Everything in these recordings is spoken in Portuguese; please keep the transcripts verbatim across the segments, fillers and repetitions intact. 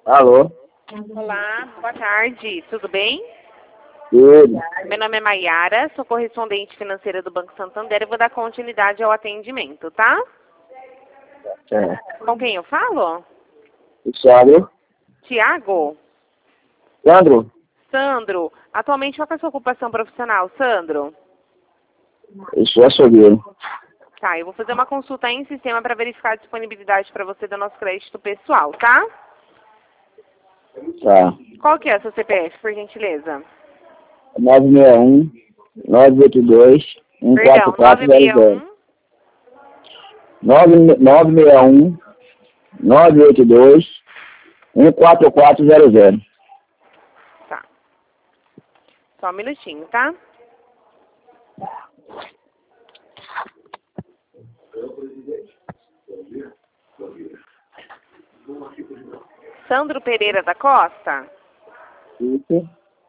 Alô? Olá, boa tarde, tudo bem? Tudo. Meu nome é Maiara, sou correspondente financeira do Banco Santander e vou dar continuidade ao atendimento, tá? É. Com quem eu falo? Sandro? Tiago? Sandro? Sandro, atualmente qual que é a sua ocupação profissional, Sandro? Eu sou açougueiro. Tá, eu vou fazer uma consulta aí em sistema para verificar a disponibilidade para você do nosso crédito pessoal, tá? Tá. Qual que é a sua C P F, por gentileza? nove seis um, nove oito dois, um quatro Perdão, quatro zero zero. nove seis um. nove seis um, nove oito dois, um quatro quatro zero zero. Tá. Só um minutinho, tá? Sandro Pereira da Costa? Isso.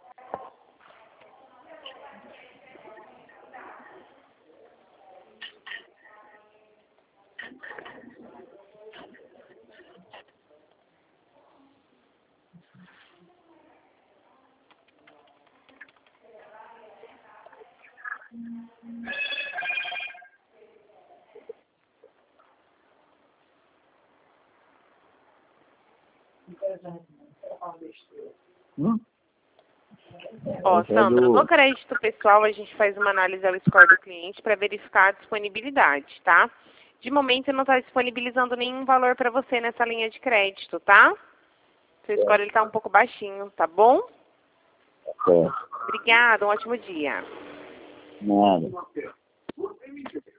Hum? Ó, Esse é Sandro, do- no crédito pessoal a gente faz uma análise ao score do cliente para verificar a disponibilidade, tá? De momento eu não está disponibilizando nenhum valor para você nessa linha de crédito, tá? Seu score está um pouco baixinho, tá bom? É. Obrigada, um ótimo dia. Nada.